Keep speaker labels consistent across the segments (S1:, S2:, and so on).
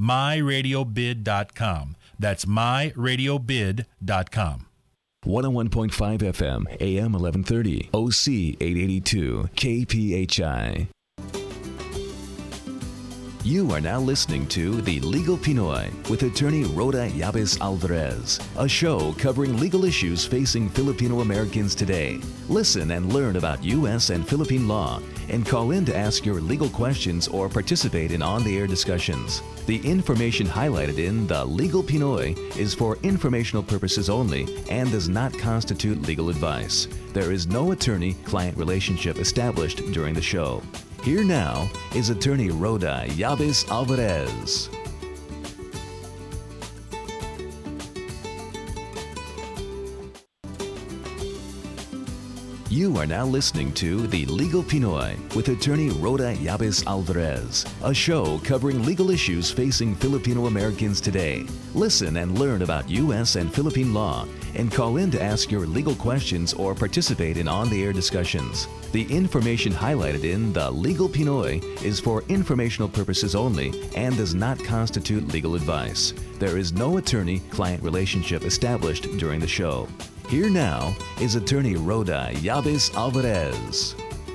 S1: myradiobid.com. That's myradiobid.com.
S2: 101.5 FM, AM 1130, OC 882, KPHI. You are now listening to The Legal Pinoy with attorney Rhoda Yabes Alvarez, a show covering legal issues facing Filipino Americans today. Listen and learn about U.S. and Philippine law and call in to ask your legal questions or participate in on-the-air discussions. The information highlighted in The Legal Pinoy is for informational purposes only and does not constitute legal advice. There is no attorney-client relationship established during the show. Here now is attorney Rhoda Yabes Alvarez. You are now listening to The Legal Pinoy with attorney Rhoda Yabes Alvarez, a show covering legal issues facing Filipino Americans today. Listen and learn about U.S. and Philippine law and call in to ask your legal questions or participate in on-the-air discussions. The information highlighted in The Legal Pinoy is for informational purposes only and does not constitute legal advice. There is no attorney-client relationship established during the show. Here now is attorney Rhoda Yabes Alvarez.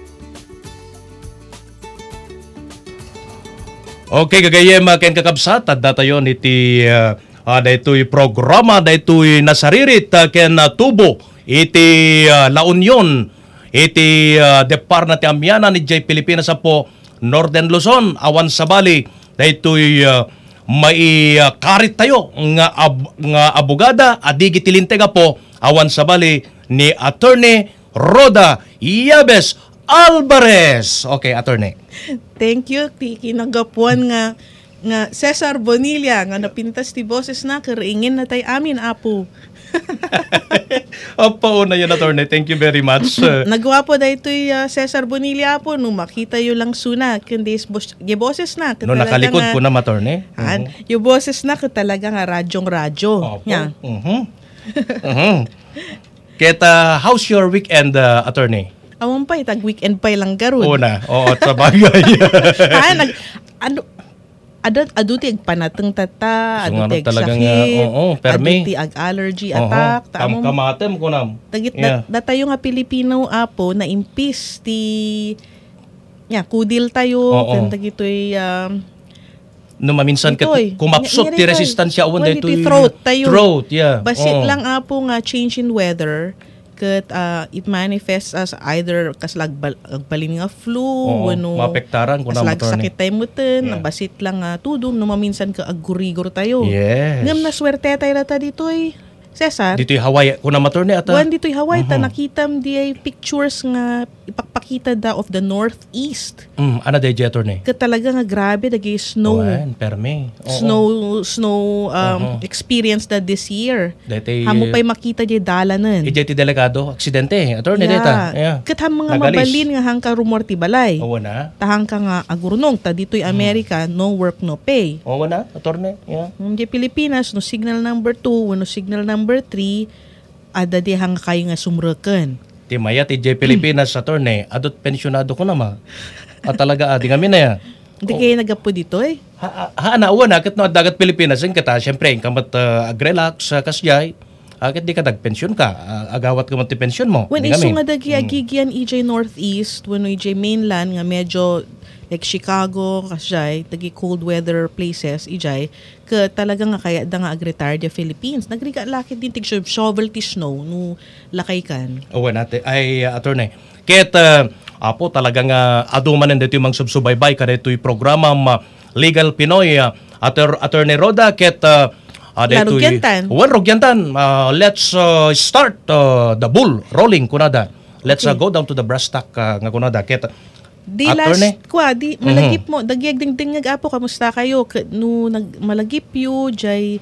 S3: Okay, kagayem ken kakabsat adda tayo iti daytoy programa daytoy nasaririt ken tubo iti La Union iti Department ti Amyanan ni Jay Pilipinas po Northern Luzon awan sabali daytoy mai karit tayo nga abogada adigi tilintega po awan sabali ni attorney Rhoda Yabes Alvarez. Okay, attorney.
S4: Thank you. Kinagapuan nga Cesar Bonilla nga napintas ti boses na karaingin na tay amin apo.
S3: Opo na yun, attorney. Thank you very much.
S4: Nagawa po da ito'y Cesar Bonilla po nung makita yun lang suna kundi yung boses na
S3: no nakalikod po na, attorney.
S4: Yung boses na talaga nga radyong-radyo.
S3: Opo. Yeah. Keta, how's your weekend, attorney?
S4: Awan pa, tag-weekend pa lang garun.
S3: Una, oo, sa bagay.
S4: Aduti ag panateng tata,
S3: so,
S4: aduti ag sakit,
S3: aduti
S4: ag allergy attack.
S3: Kamatem ko na.
S4: Datayo nga Pilipino apo na impis ti kudil tayo. Dagitoy
S3: no maminsan kumapsot ti resistensya awan dito
S4: throat tayo.
S3: Throat, yeah.
S4: Basit lang apo nga change in weather. Kat it manifests as either kaslag balin nga flu, wano
S3: mapektaran ko na
S4: kaslag sakit tayo mutin, basit lang tudong no maminsan ka agurigor tayo.
S3: Yes.
S4: Ngam na swerte tayo rata ditoy. Cesar.
S3: Dito'y Hawaii ko na materne ata.
S4: Wan dito'y Hawaii ta nakitam di ay pictures nga ipakpakita da of the northeast.
S3: Ana day attorney.
S4: Kat talaga nga grabe dagi snow.
S3: Perme.
S4: Snow experience da this year. Hamo pa'y makita di dalanan.
S3: Iti delikado aksidente attorney data.
S4: Yeah. Kat mga mabalin nga hang ka rumor ti balay.
S3: Oo na.
S4: Tahang ka nga agurnong ta dito'y America no work no pay.
S3: Oo na attorney. Yeah.
S4: Di Pilipinas no signal number 2 no signal number 3 ada di hang kayo nga sumreken.
S3: Ti maya ti Pilipinas attorney adot pensyonado ko na ma. At talaga adi kami na ya.
S4: Hindi kayo nagapo dito eh.
S3: Naawan akit no dagat Pilipinas en kata syempre kamat agrelax kasjay. Akit di ka dagpensyon ka. Agawat ka man ti pensyon mo.
S4: When iso nga dagi agigian EJ Northeast, when EJ mainland nga medyo like Chicago, kasjay, dagi cold weather places, EJ, ka talaga nga kaya da nga agretard ya Philippines. Nagriga lakit din tig shovel ti snow no lakay kan.
S3: Oo natin ay attorney. Ket apo talaga nga aduman dito yung mga subsubaybay kada ito'y programa Legal Pinoy attorney Rhoda ket
S4: Rugyantan.
S3: Rugyantan. Let's start the bull rolling kunada. Let's go down to the brass tack nga kunada ket
S4: di last kwa di malagip mo dagyag dingdingag apo kamusta kayo no malagip yu jay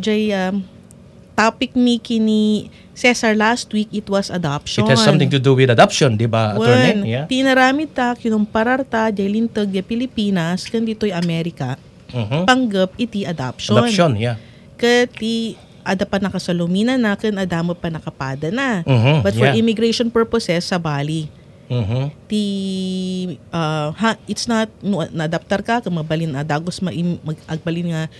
S4: topic ni kini Cesar last week it was adoption.
S3: It has something to do with adoption, di ba, attorney?
S4: Yeah. Tinaramid ta kinumpararta jay lintag ya Pilipinas kan ditoy Amerika. Panggap iti adoption.
S3: Adoption, yeah.
S4: Kati ada pa nakasalumina na kan adamo pa nakapada na. But for immigration purposes sa Bali. Ti it's not no na-adaptar ka kung mabalin dagos agbalin nga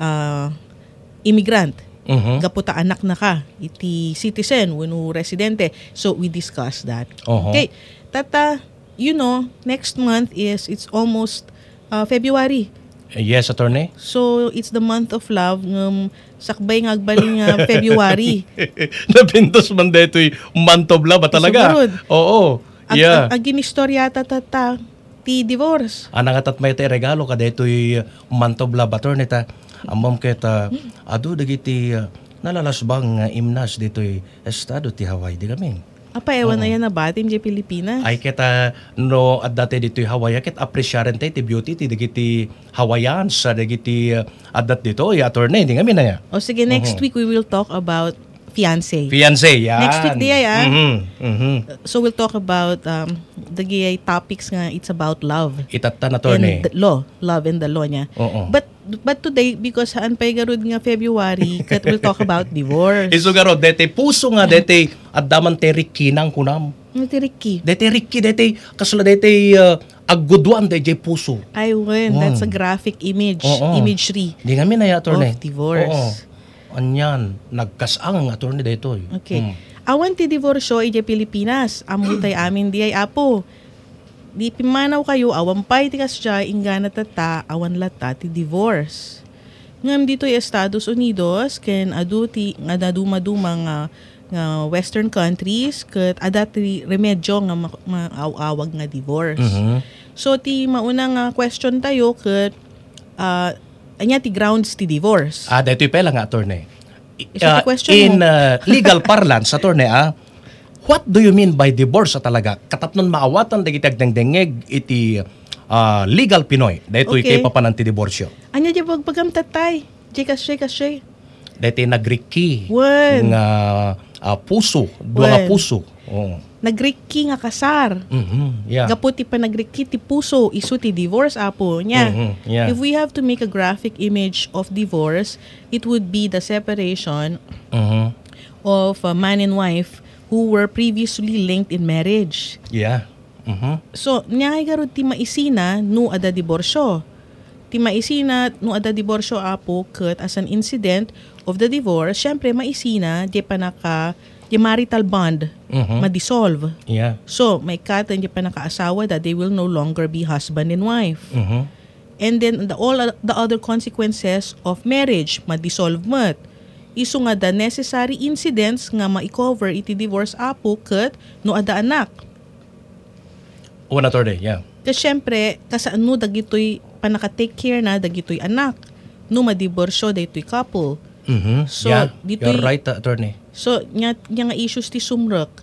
S4: immigrant. Gaputa anak na ka iti citizen wenno residente. So we discussed that. Okay. Tata, next month it's almost February.
S3: Yes, attorney.
S4: So it's the month of love sakbay nga agbalin nga February.
S3: Napintos man deto'y month of love talaga.
S4: Sugarod.
S3: Oo. Yeah.
S4: Ang ginistorya tata ti divorce.
S3: Anang atat may te regalo ka deto'y month of love, attorney ta. Amam kita adu dagiti nalalasbang imnas deto'y estado ti Hawaii di kami.
S4: Apa ewan na yan na ba tim di Pilipinas?
S3: Ay kita no at dati dito'y Hawaii ket appreciaren ti beauty ti dagiti Hawaiians sa dagiti adat dito'y attorney di kami na ya.
S4: O sige, next week we will talk about fiancé.
S3: Fiancé, yan.
S4: Next week di yan. So we'll talk about the gay topics nga it's about love.
S3: Itatan attorney.
S4: And the law, love and the law niya. But today because haan pa'y garud nga February, kat we'll talk about divorce.
S3: Isugaro dete puso nga dete addaman te rikinang kunam.
S4: Ti Ricky.
S3: Dete Ricky dete kasula dete agudwan dete puso.
S4: I win. That's a graphic imagery.
S3: Di kami na ya attorney.
S4: Of divorce.
S3: Anyan, nagkasang attorney dito.
S4: Okay. Awan ti divorsyo iti Pilipinas. Amutay amin di ay apo. Di pimanaw kayo, awan pa'y ti kasya, ingana tata, awan lata ti divorce. Ngam dito yung Estados Unidos, ken adu madumang nga western countries, ket adati remedyo nga maaawag nga divorce. So ti maunang question tayo, ket anya ti grounds ti divorce.
S3: Dito yung pala nga, attorney.
S4: In
S3: legal parlance, attorney, what do you mean by divorce talaga? Katapnon maawatan dagiti agdengdengeg iti legal Pinoy. Dito iti papanan ti diborsyo.
S4: Anya di pagpagamtatay? Kasya.
S3: Dito nagriki
S4: Wen.
S3: nga puso, dua nga puso.
S4: Nagriki nga kasar.
S3: Yeah.
S4: Gaputi pa nagriki ti puso, isu ti divorce apo niya.
S3: Yeah.
S4: If we have to make a graphic image of divorce, it would be the separation of a man and wife who were previously linked in marriage.
S3: Yeah.
S4: So, nyay garud ti maisina no ada diborsyo. Ti maisina no ada diborsyo apo ket as an incident of the divorce, syempre maisina di panaka di marital bond ma-dissolve.
S3: Yeah.
S4: So, may katan di panaka-asawa that they will no longer be husband and wife. And then all the other consequences of marriage ma-dissolve mat. Isu nga the necessary incidents nga ma-cover iti divorce apo ket no ada anak.
S3: Una attorney, yeah.
S4: Kasi syempre, kasano dagitoy panaka-take care na dagitoy anak. No madiborsyo dagitoy couple. So,
S3: yeah,
S4: ditoy,
S3: you're right, attorney.
S4: So, nga issues ti sumrek.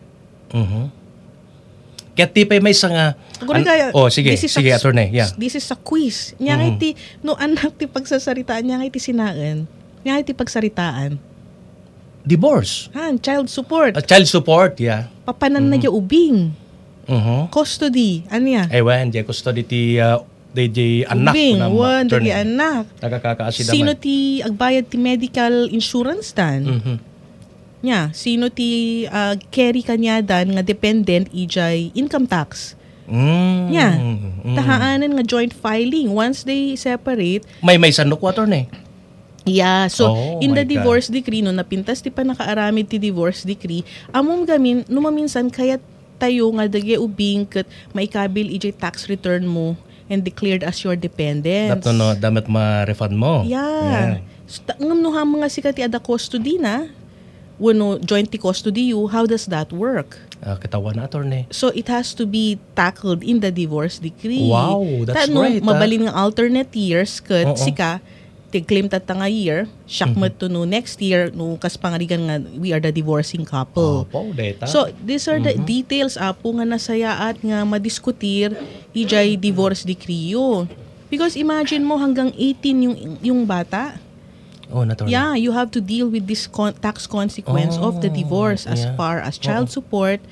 S3: Kaya tipay may isang sige, attorney. Yeah.
S4: This is a quiz. Nya iti no anak ti pagsasaritaan, nya iti sinaan. Nya iti pagsaritaan.
S3: Divorce.
S4: Child support.
S3: Child support, yeah.
S4: Papanan na yung ubing. Custody. Anya?
S3: Ewan, di custody ti anak.
S4: Ubing, di anak.
S3: Nakakakaasidaman.
S4: Sino ti agbayad ti medical insurance tan? Nya, sino ti carry kanyadan nga dependent ijay income tax? Nya, tahaanan nga joint filing. Once they separate,
S3: may sanok attorney.
S4: Yeah, so in the
S3: my
S4: divorce decree, no napintas ti pa nakaaramid ti divorce decree, amom gamin, numaminsan kaya tayo nga dagi ubing ket maikabil ijay tax return mo and declared as your dependents.
S3: Dato no, damat ma-refund mo.
S4: Yeah. So, ngam no mga sikat ti ada custody na, wano joint ti custody you, how does that work?
S3: Katawan na attorney.
S4: So it has to be tackled in the divorce decree.
S3: Wow, that's great.
S4: Mabalin nga alternate years ket sika ti-claim tata nga year, syakmat to no next year, no kas pangarigan nga we are the divorcing couple. So, these are the details apo nga nasayaat nga madiskutir ijay divorce decree yo. Because imagine mo hanggang 18 yung bata. Yeah, you have to deal with this tax consequence of the divorce as far as child support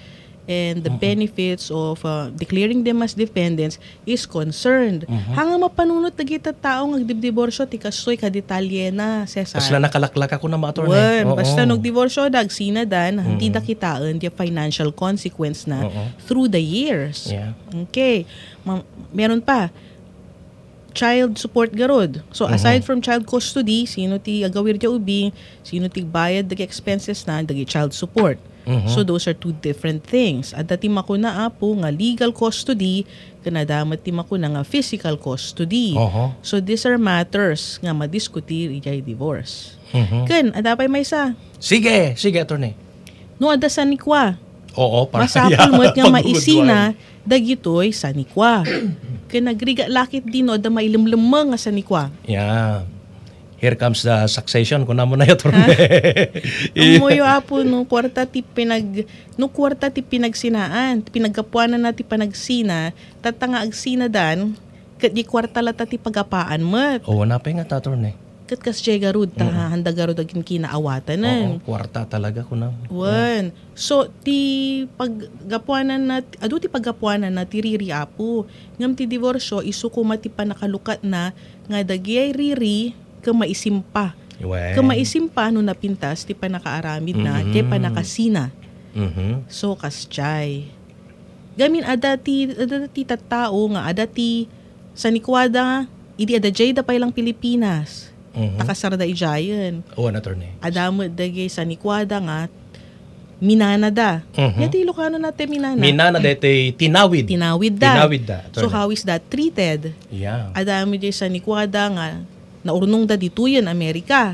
S4: and the benefits of declaring them as dependents is concerned. Hanga mapanunot na kita tao ng diborsyo, ti kasoy kadetalye na, Cesar.
S3: Kasla nakalaklak ako na ma-attorney.
S4: Wen, basta nag-diborsyo, dagsina dan, hindi na kitaan di financial consequence na through the years.
S3: Yeah.
S4: Okay. Meron pa, child support garod. So aside from child custody, sino ti agawir di ubing, sino ti bayad dagi expenses na dagi child support. So those are two different things. At dati makuna apo nga legal custody, kanadamat ti makuna nga physical custody. So these are matters nga madiskutir ijay divorce. Ken, adapay may isa.
S3: Sige, attorney.
S4: No ada sanikwa.
S3: Oo, para
S4: Masapul mo't nga maisina dagitoy sanikwa. Ken nagriga lakit din no da mailimlemang nga sanikwa.
S3: Yeah. Here comes the succession ko na mo na attorney.
S4: Umuyo apo no kwarta ti pinagsinaan, pinagkapuanan na ti panagsina, tatanga agsina dan, ket di kwarta lata ti pagapaan met.
S3: Oo, napay nga attorney.
S4: Ket kas jay garud ta handa garud agin kinaawatanen.
S3: Oo, kwarta talaga ko na.
S4: Wen. So ti paggapuanan na ti paggapuanan na ti riri apo, ngam ti diborsyo isuko mati panakalukat na nga dagiyay riri ka maisimpa. Ka maisimpa no napintas ti panakaaramid na, ti panakasina. So kasjay. Gamin adati tattao nga adati sanikwada idi adajay da pay lang Pilipinas. Takasarda ijayan.
S3: Oo, attorney.
S4: Adamot dagay sanikwada nga minana da. Yati Ilocano natin minana.
S3: Minana dete tinawid.
S4: Tinawid da.
S3: Attorney.
S4: So how is that treated?
S3: Yeah.
S4: Adami di sanikwada nga naurnong da dituyan Amerika.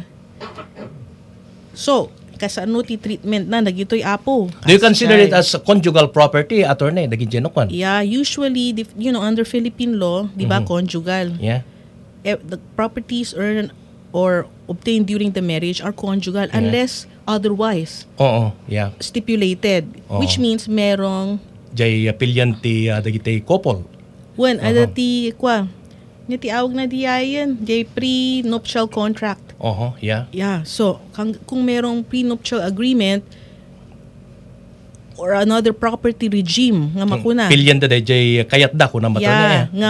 S4: So, kasano ti treatment na nagitoy apo.
S3: Do you consider it as conjugal property, attorney? Daging genokwan?
S4: Yeah, usually, under Philippine law, di ba, conjugal.
S3: Yeah.
S4: The properties earned or obtained during the marriage are conjugal unless otherwise
S3: Oo, yeah.
S4: stipulated. Which means merong
S3: Jay pilyan ti dagiti couple.
S4: when adati ti awag na diyayan, jay pre-nuptial contract.
S3: Yeah.
S4: Yeah, so kung merong pre-nuptial agreement or another property regime nga makuna.
S3: Pilyan da jay kayat da ko na matanya.
S4: Nga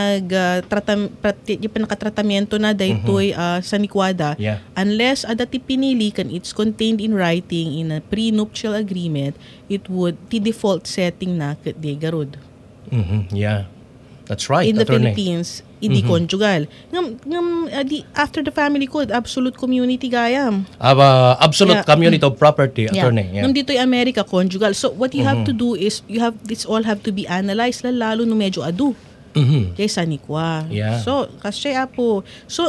S4: panakatratamento na daytoy sanikwada.
S3: Yeah.
S4: Unless adati pinili kan it's contained in writing in a pre-nuptial agreement, it would the default setting na ket di garud.
S3: Yeah. That's right,
S4: in the
S3: attorney.
S4: Philippines, hindi conjugal. After the family code, absolute community gayam.
S3: Absolute community of property, attorney. Yeah.
S4: Nung dito'y America, conjugal. So what you have to do is, this all have to be analyzed, lalo no medyo adu. Kay sanikwa.
S3: Yeah.
S4: So, kasi apo. So,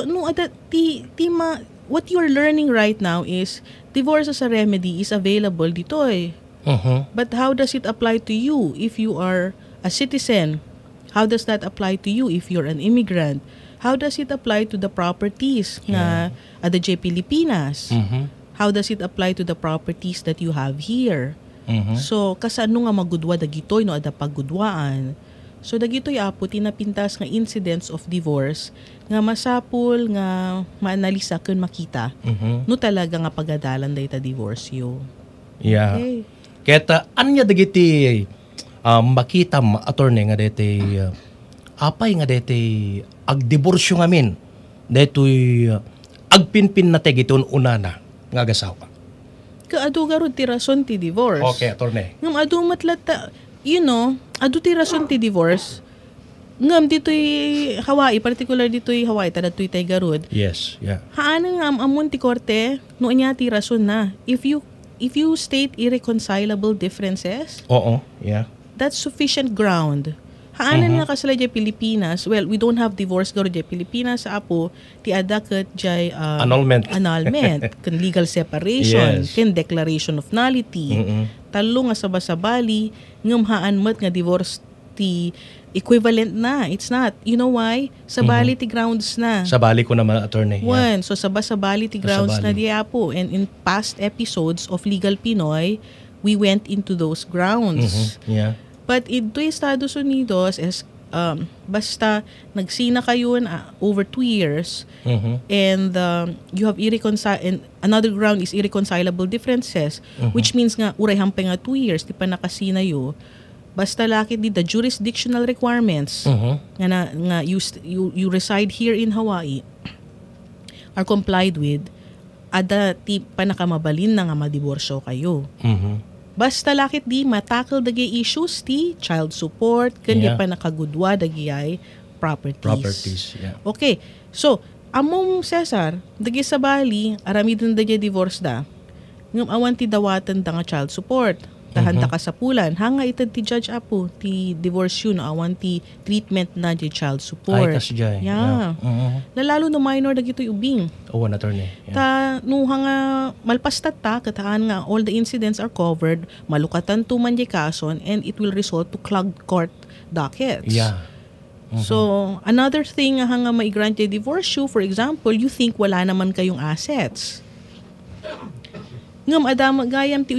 S4: what you're learning right now is, divorce as a remedy is available dito'y. But how does it apply to you if you are a citizen? How does that apply to you if you're an immigrant? How does it apply to the properties na adajay Pilipinas? How does it apply to the properties that you have here? So, kasano nga magudwa dagitoy no ada paggudwaan? So, dagitoy apo tinapintas nga incidents of divorce nga masapul nga maanalisa kun makita no talaga nga pagadalan dayta divorcio.
S3: Yeah.
S4: Okay.
S3: Keta anya dagiti makita attorney nga dete apay nga dete agdiborsyo ngamin detoy agpinpin na tegiton unana nga gasawa.
S4: Kaadu garud ti rason ti divorce.
S3: Okay, attorney.
S4: Ngam adu matlata, adu ti rason ti divorce. Ngam dito'y Hawaii, particular dito'y Hawaii, tadato'y tay garud.
S3: Yes, yeah.
S4: Haanan ngam amon ti korte, noon niya ti rason na. If you state irreconcilable differences,
S3: yeah.
S4: that's sufficient ground. Haanan nga kasala jay Pilipinas, well, we don't have divorce garo jay Pilipinas sa apo, ti adaket jay
S3: annulment,
S4: kan legal separation,
S3: yes.
S4: kan declaration of nullity. Talo nga sabasabali, ngam haan mat nga divorce ti equivalent na. It's not. You know why? Sabali ti grounds na.
S3: Sabali ko naman, attorney.
S4: One, so sabali ti grounds na di apo. And in past episodes of Legal Pinoy, we went into those grounds.
S3: Yeah.
S4: But ito Estados Unidos, basta nagsina kayo over 2 years and you have and another ground is irreconcilable differences, which means nga uray hampay nga 2 years di pa nakasina yo, basta laki di the jurisdictional requirements nga you reside here in Hawaii are complied with, ada ti pa nakamabalin na nga madiborsyo kayo. Basta lakit di matackle dagi issues ti child support, kundi pa nakagudwa dagi ay properties.
S3: Yeah.
S4: Okay. So, among Cesar, dagi sa Bali, aramidon dagi divorce da. Ngam awan ti dawatan da nga child support. Tahanda ka sa pulan. Hanga itad ti judge apo, ti divorce yun, awan ti treatment na di child support.
S3: Ay, kasjay.
S4: Yeah. Lalalo no minor dagitoy ubing.
S3: One attorney. Yeah.
S4: Ta no hanga malpastat ta kataan nga all the incidents are covered, malukatan to man di kason, and it will result to clogged court dockets.
S3: Yeah.
S4: So another thing nga hanga mai-grant di divorce you, for example, you think wala naman kayong assets. Ngam adama gayam ti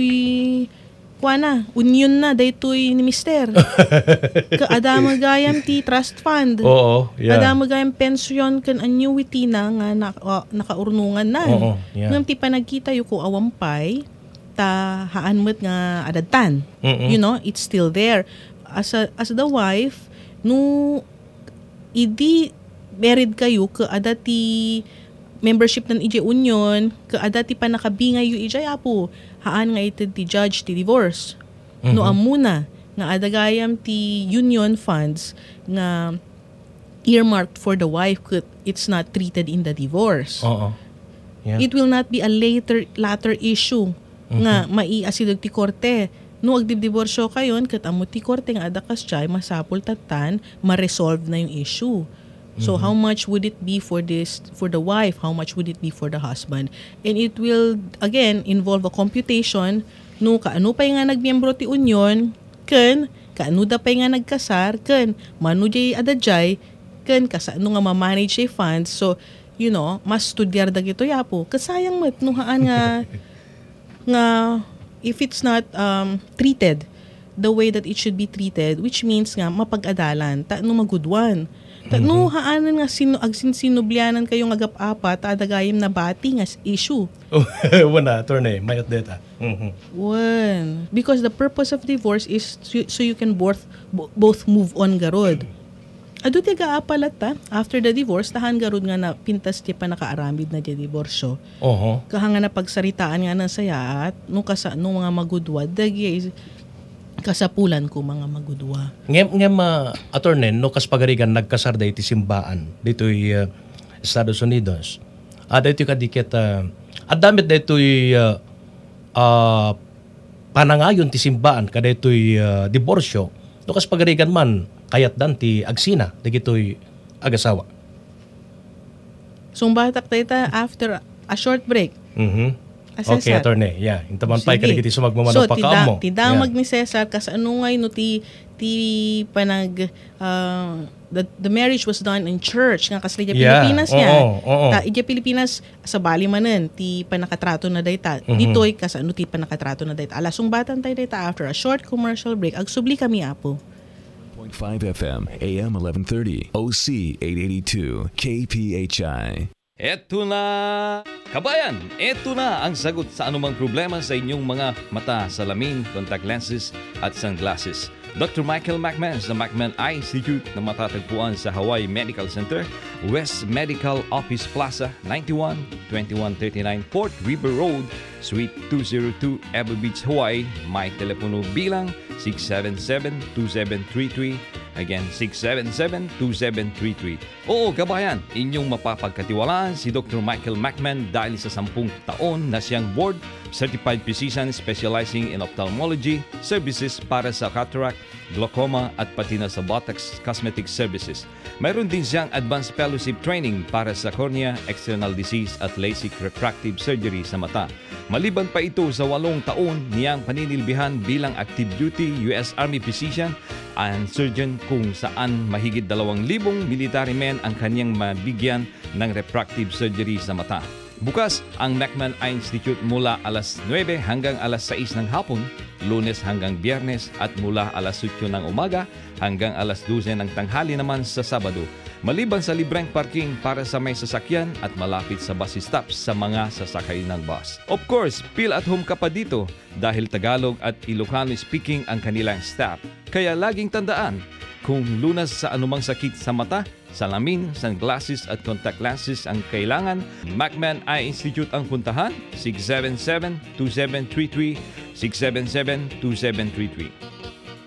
S4: union na daytoy ni mister. Adama gayam ti trust fund.
S3: Oo, yeah.
S4: Adama gayam pension kan annuity na nga nakaurnungan na.
S3: Yeah.
S4: Ngam ti panagkita yu ko awampay ta haan met nga adadtan. You know, it's still there. As the wife, no idi married kayo ka adati membership ng IJ Union, kaadati pa nakabingay yu IJ apo, haan nga ito ti judge ti divorce. No amuna, nga adagayam ti union funds nga earmarked for the wife kut it's not treated in the divorce.
S3: Yeah.
S4: It will not be a latter issue nga maiasidog ti korte. No agdidiborsyo kayon, kat amo ti korte nga adakas chay, masapul tatan, ma-resolve na yung issue. So how much would it be for the wife? How much would it be for the husband? And it will again involve a computation no kaano pa nga nagmiyembro ti union, ken kaano da pa nga nagkasar, ken mano jay adajay, ken kasano nga ma-manage jay funds. So you know, mas studyar dagito yapo. Kasayang mat no haan nga if it's not treated the way that it should be treated, which means nga mapag-adalan ta no magudwan. No haanan nga sinublianan kayong agap-apat adagayem na bati nga issue.
S3: Wala attorney, mayat data.
S4: One, because the purpose of divorce is so you can both move on garod. Adu ti gaapalat ta after the divorce tahan garod nga na pintas ti pa nakaaramid na di diborsyo. Kahanga na pagsaritaan nga na sayaat no mga magudwad dagi kasapulan ko mga magudwa.
S3: Ngem attorney, no kaspagarigan nagkasar da iti simbaan dito'y Estados Unidos. Dito'y kadikit, damit dito'y panangayon ti simbaan kada ito'y diborsyo. No kaspagarigan man, kayat dan ti agsina, dito'y agasawa.
S4: So batak tayo after a short break.
S3: Okay, attorney. Yeah. Intaman pa ikagiti sumagmamano
S4: so,
S3: pa kaamo.
S4: Tidamag ni Cesar kas ano ngay no ti panag the marriage was done in church nga kas Pilipinas niya. Ija Pilipinas sa Bali manen ti panakatrato na dayta. Ditoy kas ano ti panakatrato na dayta. Alasong batan tayo dayta after a short commercial break. Agsubli kami apo.
S2: 0.5 FM, AM 1130, OC 882, KPHI.
S5: Eto na! Kabayan, eto na ang sagot sa anumang problema sa inyong mga mata, salamin, contact lenses at sunglasses. Dr. Michael McMahon sa McMahon Eye Institute na matatagpuan sa Hawaii Medical Center, West Medical Office Plaza, 91-2139 Port River Road, Suite 202, Ewa Beach, Hawaii. May telepono bilang 677-2733. Again, 677-2733. Oo, kabayan, inyong mapapagkatiwalaan si Dr. Michael McMahon dahil sa 10 taon na siyang board certified physician specializing in ophthalmology services para sa cataract, glaucoma at pati na sa Botox Cosmetic Services. Mayroon din siyang advanced fellowship training para sa cornea, external disease at LASIK refractive surgery sa mata. Maliban pa ito sa 8 taon niyang paninilbihan bilang active duty US Army physician and surgeon kung saan mahigit 2,000 military men ang kanyang mabigyan ng refractive surgery sa mata. Bukas ang McMahon Eye Institute mula alas 9 hanggang alas 6 ng hapon, Lunes hanggang Biyernes at mula alas 8 ng umaga hanggang alas 12 ng tanghali naman sa Sabado. Maliban sa libreng parking para sa may sasakyan at malapit sa bus stops sa mga sasakay ng bus. Of course, feel at home ka pa dito dahil Tagalog at Ilocano speaking ang kanilang staff. Kaya laging tandaan, kung lunas sa anumang sakit sa mata, salamin, sunglasses at contact lenses ang kailangan, Macman Eye Institute ang puntahan, 677-2733, 677-2733.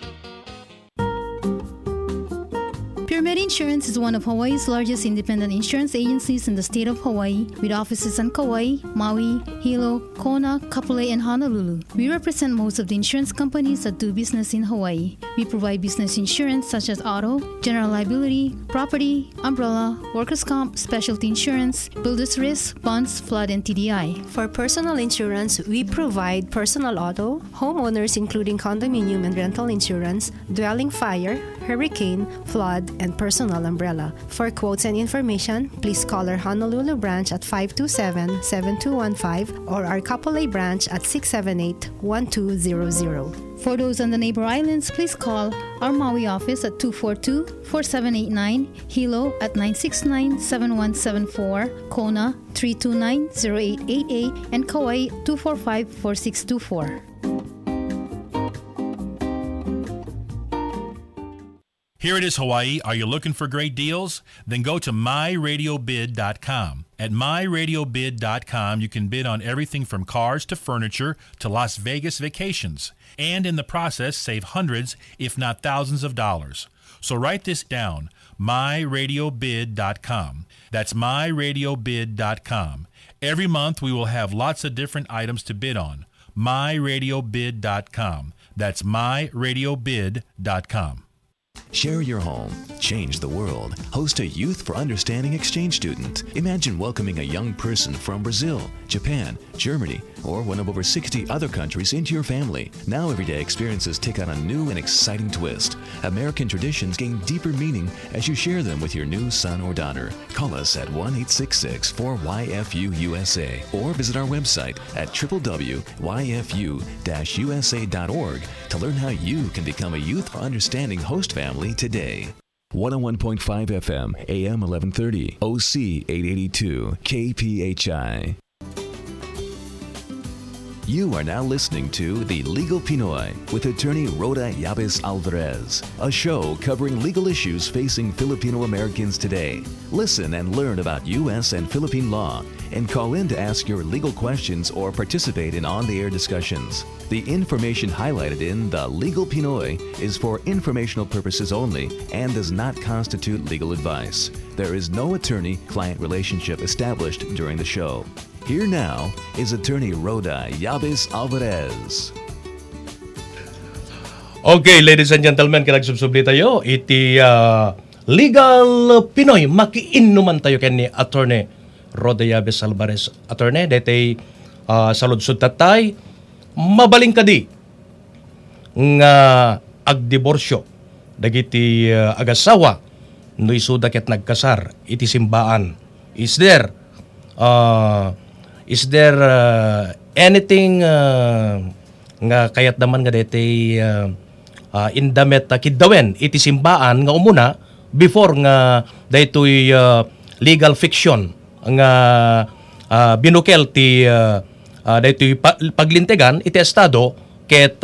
S6: PureMed Insurance is one of Hawaii's largest independent insurance agencies in the state of Hawaii, with offices in Kauai, Maui, Hilo, Kona, Kapolei, and Honolulu. We represent most of the insurance companies that do business in Hawaii. We provide business insurance such as auto, general liability, property, umbrella, workers' comp, specialty insurance, builder's risk, bonds, flood, and TDI.
S7: For personal insurance, we provide personal auto, homeowners including condominium and rental insurance, dwelling fire, hurricane, flood, and personal umbrella. For quotes and information, please call our Honolulu branch at 527-7215 or our Kapolei branch at 678-1200.
S6: For those on the neighbor islands, please call our Maui office at 242-4789, Hilo at 969-7174, Kona 329-0888, and Kauai 245-4624.
S1: Here it is, Hawaii. Are you looking for great deals? Then go to myradiobid.com. At myradiobid.com, you can bid on everything from cars to furniture to Las Vegas vacations, and in the process, save hundreds, if not thousands of dollars. So write this down, myradiobid.com. That's myradiobid.com. Every month, we will have lots of different items to bid on. myradiobid.com. That's myradiobid.com.
S2: Share your home. Change the world. Host a Youth for Understanding exchange student. Imagine welcoming a young person from Brazil, Japan, Germany, or one of over 60 other countries into your family. Now everyday experiences take on a new and exciting twist. American traditions gain deeper meaning as you share them with your new son or daughter. Call us at 1-866-4YFU-USA or visit our website at www.yfu-usa.org to learn how you can become a Youth for Understanding host family today. 101.5 FM, AM 1130, OC 882, KPHI. You are now listening to The Legal Pinoy with attorney Rhoda Yabes Alvarez, a show covering legal issues facing Filipino Americans today. Listen and learn about U.S. and Philippine law, and call in to ask your legal questions or participate in on-the-air discussions. The information highlighted in The Legal Pinoy is for informational purposes only and does not constitute legal advice. There is no attorney-client relationship established during the show. Here now is attorney Rhoda Yabes Alvarez.
S3: Okay, ladies and gentlemen, kinagsubsubli tayo. Iti Legal Pinoy, makiinuman tayo kay ni attorney Rhoda Yabes Alvarez. Attorney, dete saludsud tatay, mabaling kadi nga agdiborsyo dagiti agasawa no isuda ket nagkasar iti simbaan. Is there anything nga kayat daman nga dete indamet kiddawen iti simbaan nga umuna before nga daytoy legal fiction nga binukel ti daytoy paglintegan iti estado ket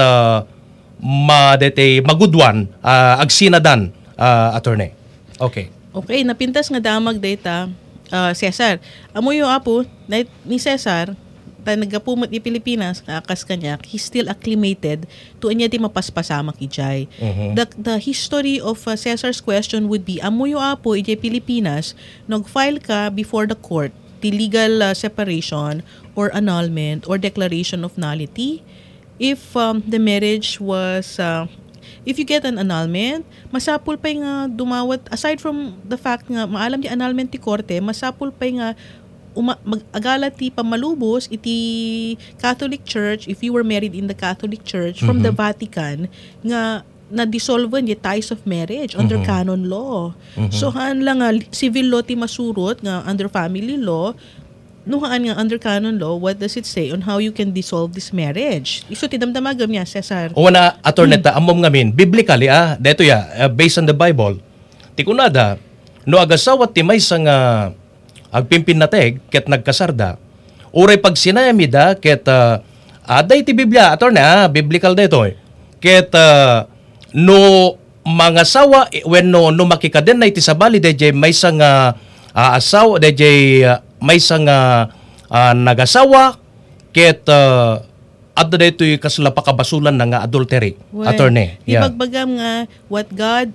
S3: magudwan agsinadan attorney. Okay.
S4: Okay, napintas nga damag data Cesar. Amuyo apo ni Cesar nagapumot ni Pilipinas kas kanya, he's still acclimated to anya di mapaspasama kijay. The history of Cesar's question would be amuyo apo ijay Pilipinas nag-file ka before the court the legal separation or annulment or declaration of nullity if the marriage was if you get an annulment, masapul pa nga dumawat, aside from the fact nga maalam di annulment ti korte, masapul pa nga mag-agala ti pamalubos iti Catholic Church if you were married in the Catholic Church from the Vatican nga na-dissolve the ties of marriage under canon law. So haan lang nga civil law ti masurot nga under family law nuhaan nga under canon law, what does it say on how you can dissolve this marriage? Iso tidamdamagam niya, Cesar.
S3: O na, attorneta, amom ngamin, biblically, dito based on the Bible, ti kunada, no agasawat ti may sang agpimpin nateg, ket nagkasarda, uray pag sinayamida, ket aday ti Biblia, attorney, biblical dito, ket no mga sawa, when no makikaden na iti sabali, DJ may sang asawa, DJ may sang nagasawa, ket adda dito yung kaslapakabasulan na nga adultery, attorney.
S4: Ibagbagam nga, what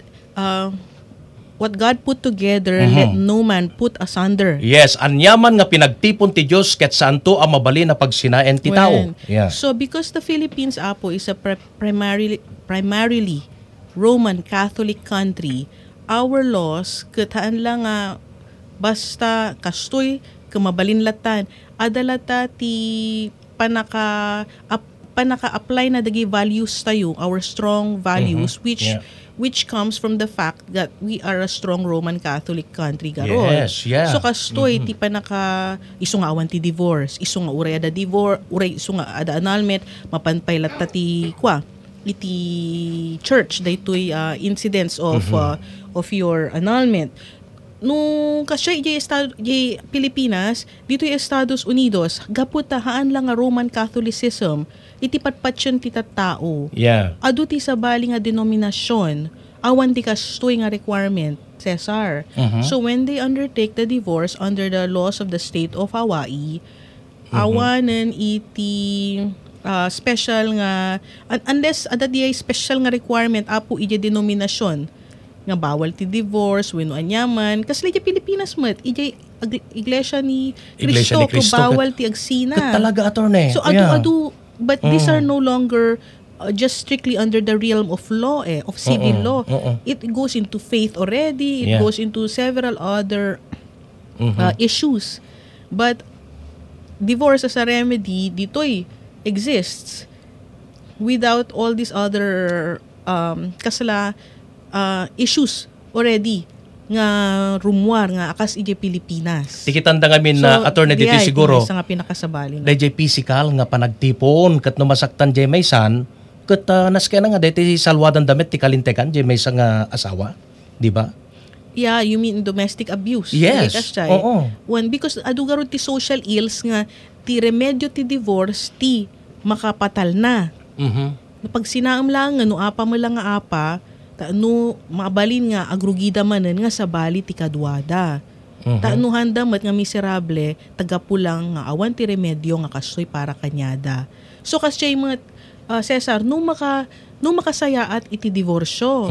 S4: God put together, let no man put asunder.
S3: Yes, anyaman nga pinagtipon ti Diyos ket saan to ang mabali na pagsinaen ti tao. Yeah.
S4: So because the Philippines, Apo, is a primarily Roman Catholic country, our laws, kataan lang basta kastoy, kamabalinlatan, adalata ti panaka-apply na dagi values tayo, our strong values, which comes from the fact that we are a strong Roman Catholic country garon.
S3: Yes, yeah.
S4: So kastoy ti panaka isu nga awan ti divorce, isu nga uray ada divorce, uray isu nga ada annulment, mapanpaylat ta ti iti church daytoy incidents of your annulment. Nung kasi di Pilipinas, dito yung Estados Unidos, gaputahaan lang nga Roman Catholicism, iti patpatsyon ti tattao.
S3: Yeah.
S4: Adu ti sabali nga denominasyon, awan ti kastoy nga requirement, Cesar. So when they undertake the divorce under the laws of the state of Hawaii, awanan iti special nga, unless ada di special nga requirement, apo iti denominasyon, nga bawal ti divorce, wenno anyaman, kasi lagi Pilipinas mat, iglesia ni Cristo, ko bawal ti agsina.
S3: Talaga, attorney.
S4: So adu, but these are no longer just strictly under the realm of law, of civil law. It goes into faith already, it goes into several other issues. But divorce as a remedy, dito'y exists without all these other issues already nga rumwar nga akas ije Pilipinas.
S3: Tikitanda ngamin na attorney dito siguro.
S4: Isa nga pinakasabali.
S3: DJ physical nga panagtipon kat numasaktan jay maysan kat naskena nga dito salwadan damit ti kalintekan jay maysa nga asawa, di ba?
S4: Yeah, you mean domestic abuse.
S3: Yes.
S4: Because adugarod ti social ills nga ti remedyo ti divorce ti makapatal na. Pag sinaam lang nga no apa mo lang nga apa, no mabalin nga agrugida manen nga sa bali ti kadwada. No handamat nga miserable tagapulang nga awan ti remedyo nga kastoy para kanyada. So kasi mga Cesar, no makasayaat iti divorsyo.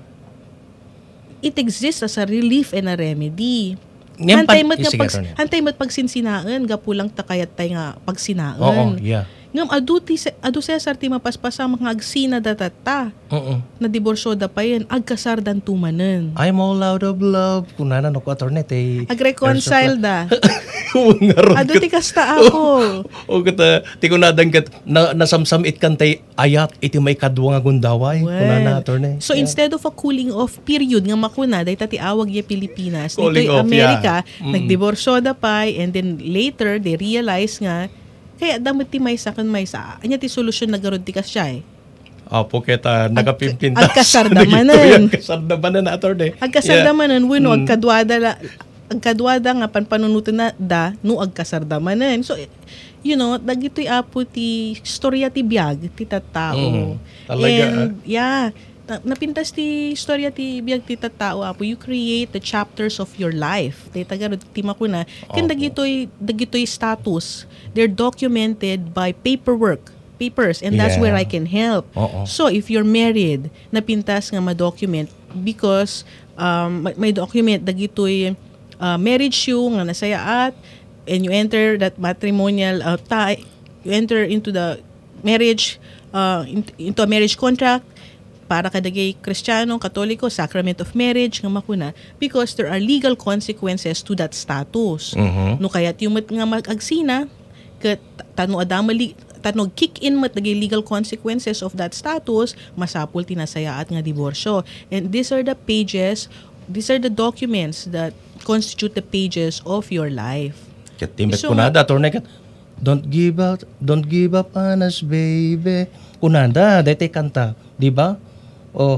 S4: It exists as a relief and a remedy. Hantay mat pagsinsinaan gapulang takayat tay nga pagsinaan. Ngam adu Cesar ti mapaspasa mga agsina datata. Na diborsyo da pa yan, agkasardan tumanen.
S3: I'm all out of love. Kunana no ko attorney tay.
S4: Agreconcile da. Adu ti kasta ako.
S3: O kata ti kunadan kat nasamsam it kan tay ayat iti may kadwa nga gundaway. Kunana attorney.
S4: So instead of a cooling off period nga makuna day ti awag ya Pilipinas, dito'y Amerika nagdiborsyo da pa, and then later they realize nga kaya damot ti maysa kan maysa. Anya ti solusyon na garod ti kasya
S3: Apo kita nagapimpintas.
S4: Agkasardamanen.
S3: Agkasardamanen attorney.
S4: Agkasardamanen wenno agkadwada nga panpanunutan na no agkasardamanen. So dagitoy apo ti istorya ti biag ti tattao.
S3: Talaga.
S4: And napintas ti istorya ti biag ti tattao apo, you create the chapters of your life. Tay tagarod ti makuna ken dagitoy status, they're documented by papers, and that's where I can help. So if you're married, napintas nga ma-document because may document dagitoy marriage you nga nasayaat, and you enter that matrimonial you enter into the marriage into a marriage contract para kadagay Kristiyano, Katoliko, sacrament of marriage nga makuna, because there are legal consequences to that status. No kayat yung nga mag-agsina ket tanog kick in mat dagay legal consequences of that status, masapul tinasayaat nga diborsyo. And these are the documents that constitute the pages of your life.
S3: Ket timbet
S4: So,
S3: kunada attorney ket don't give up on us baby. Kunada daytay kanta, di ba? Oh,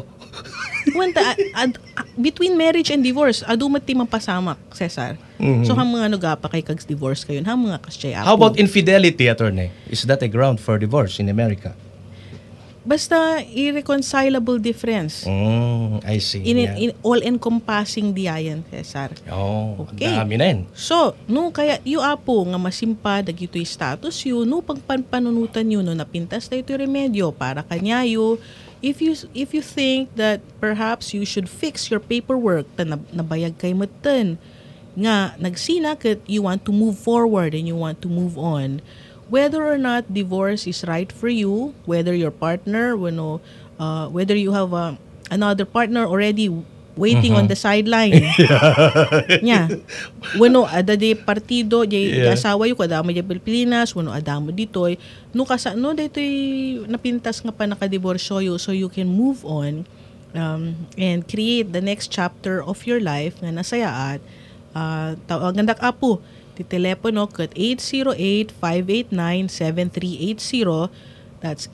S4: between marriage and divorce, adumat ti mapasamak, Cesar. So, ham mga nagapa kay kags divorce kayo, ham mga kasyay apo.
S3: how about infidelity, attorney? Is that a ground for divorce in America?
S4: Basta irreconcilable difference.
S3: I see.
S4: In all-encompassing diyan, Cesar. Okay.
S3: Dami na yun.
S4: So, no, kaya yu apo nga masimpa, dagito'y status yu, no, pagpanunutan yu, no, napintas na ito'y remedyo para kanyayo. If you think that perhaps you should fix your paperwork, ta nabayag kay matan, nga nagsina kat you want to move forward and you want to move on, whether or not divorce is right for you, whether your partner, whether you have another partner already waiting on the sideline. Nya. Ada de partido, asawa yu kadamo di Pilipinas, adamo ditoy. Ditoy napintas nga pa nakadiborsyo yu, so you can move on and create the next chapter of your life nga nasayaat. Tawagan dak apo ti telepono ket 808-589-7380. That's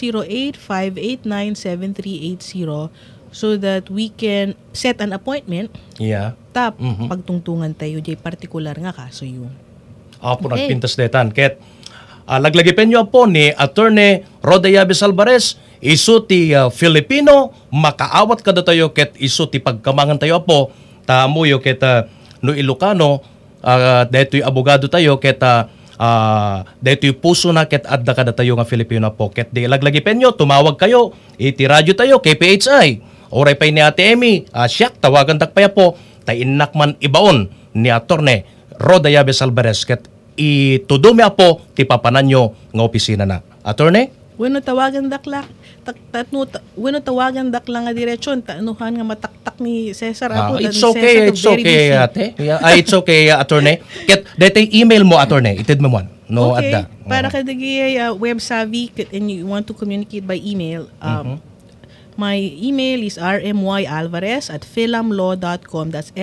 S4: 808-589-7380 so that we can set an appointment.
S3: Yeah.
S4: Pagtungtungan tayo jay particular nga kaso yun.
S3: Apo nagpintas detan ket laglagipin nyo po ni Attorney Roda Yabes Alvarez isu ti Filipino makaawat kada tayo ket isu ti pagkamangan tayo po tamuyo ket no Ilocano daytoy abogado tayo ket daytoy puso na ket adda kada tayo nga Filipino po ket di laglagipin nyo tumawag kayo iti radyo tayo KPHI oray pay ni Ate Emmy siyak tawagan takpaya po tainak man ibaon ni Attorney Roda Yabes Alvarez ket itudumi apo ti papananyo nga opisina na. Attorney?
S4: Tawagan dakla nga diretsyon tanuhan nga mataktak ni Cesar apo.
S3: It's okay ate. It's okay Attorney. Ket daytay email mo Attorney itid mo man. No
S4: okay.
S3: adda.
S4: Para kadagi web savvy and you want to communicate by email my email is rmyalvarez@filamlaw.com. That's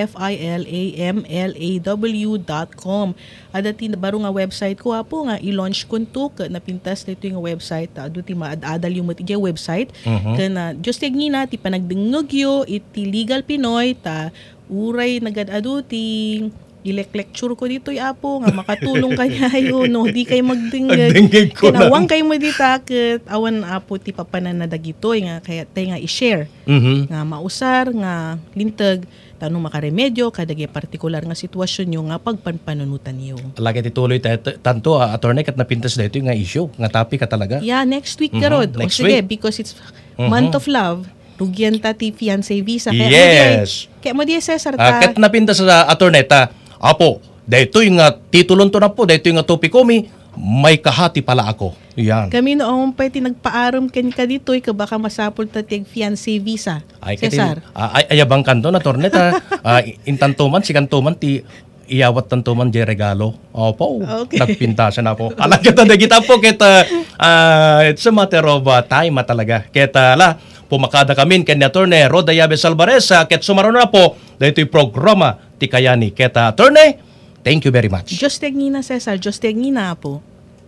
S4: filamlaw.com. Adati baro nga website ko apo nga i-launch kunto napintas nito nga website aduti maadadal yung matigi website kana just tigna ti panagdingog yo iti Legal Pinoy ta uray nagadaduti lecture ko dito apo nga makatulong kanyayo no di kay magdingeg kinawang kay mo dita ket awan apo ti papanan na dagitoy nga kaya tay nga i-share nga mausar nga linteg tanong makaremedyo kadagay partikular nga sitwasyon nyo nga pagpanpanunutan niyo.
S3: Lagi tituloy tanto Attorney kat napintas dito nga issue nga topic ka talaga.
S4: Yeah, next week karod.
S3: Next
S4: sige,
S3: week.
S4: Because it's month of love. Rugyan ta ti fiancé visa kaya
S3: yes.
S4: Kaya mo di Cesar ta.
S3: Kat napintas sa Attorney ta apo, dito yung titulon to na po, dito yung topic ko may kahati pala ako. Yan.
S4: Kami noong pa nagpaaram ka dito, baka masapol ta tiyag fiancé visa. Cesar.
S3: Ayabang kanto na torneta. Intantuman, si kantuman, iyawat tantuman di regalo. Opo, okay. Nagpintasan na po. Alam kita na kita po, kita, it's a matter of time talaga. Kita pumakada kami kanya Attorney Roda Yabes Alvarez, ket sumaron na po, dito yung programa, tikayani. Kita Attorney, thank you very much.
S4: Just tegnina Cesar, just tegnina po.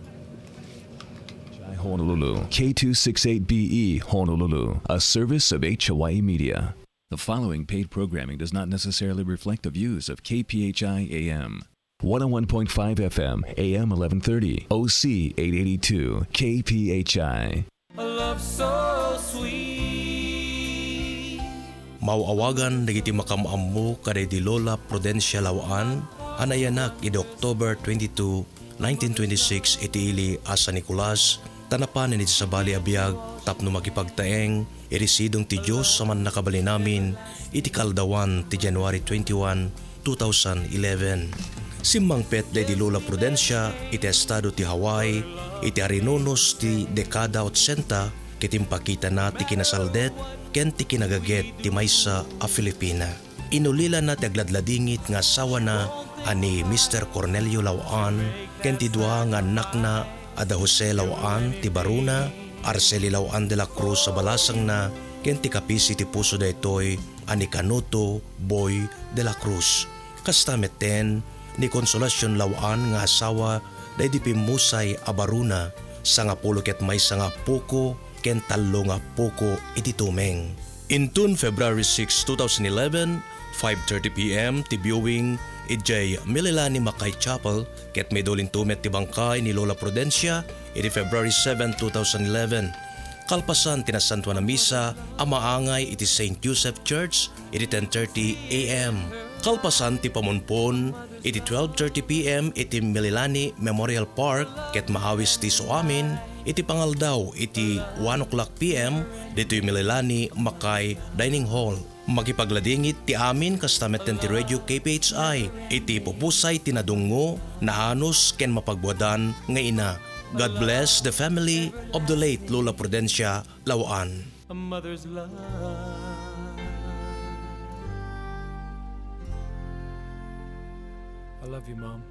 S2: Honolulu, K268BE Honolulu, a service of H Hawaii Media. The following paid programming does not necessarily reflect the views of KPHI AM. 101.5 FM, AM 1130, OC 882, KPHI.
S8: A love so sweet.
S3: Mauawagan dagiti makamammo kaday di Lola Prudencia Lawaan, anayanak iti October 22, 1926 iti ili Asa Nicolas, tanapan ni sa bali abiyag tapno makipagtaeng irisidong ti Diyos sa man nakabali namin iti kaldawan ti January 21, 2011. Simmang pet di Lola Prudencia iti estado ti Hawaii iti arinonos ti dekada 80 kitimpakita na ti kinasaldet ken ti kinagaget ti maysa a Filipina. Inulila na ti agladladingit nga asawa na ani Mr. Cornelio Lawaan ken ti dua nga anak na Ada Jose Lawaan ti Baruna, Arceli Lawaan de la Cruz sa balasang na ken ti kapisi ti puso daytoy ani Canuto Boy de la Cruz. Kastameten
S8: ni Consolacion Lawaan nga asawa da di pimusay abaruna sa nga pulo ket may sa nga puko ken talo nga puko iti tumeng. Intun February 6, 2011, 5:30 p.m. ti viewing ijay Mililani Makay Chapel ket may dolin tumet ti bangkay ni Lola Prudencia iti February 7, 2011. Kalpasan tinasantuan na misa amaangay iti St. Joseph Church iti 10:30 a.m. Kalpasan ti pamunpon iti 12:30 p.m. iti Mililani Memorial Park ket maawis ti Suamin iti pangaldaw iti 1 o'clock p.m. dito Mililani Makay Dining Hall. Makipagladingit ti amin kastamet ti Radio KPHI iti pupusay tinadungo na anos ken mapagbuadan nga ina. God bless the family of the late Lola Prudencia Lawaan.
S9: A mother's love. I love you, Mom.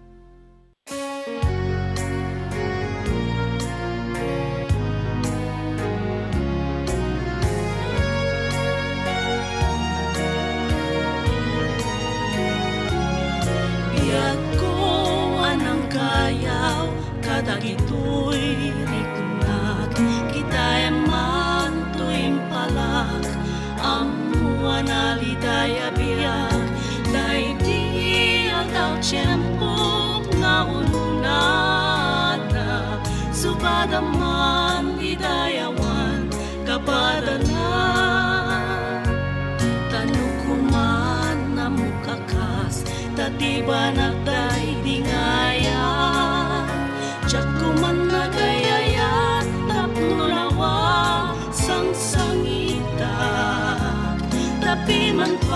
S10: Biag ko anang kayaw kadag ito'y riknag kita man tuwing palak amuan alidaya biag dahil di agaw tiyempo nga ununana subadaman idayawan kapadanan tanukuman na mukakas tatiba nagday dingayan Diyak kuman nagayayat tapnulawa sang sangita tapi man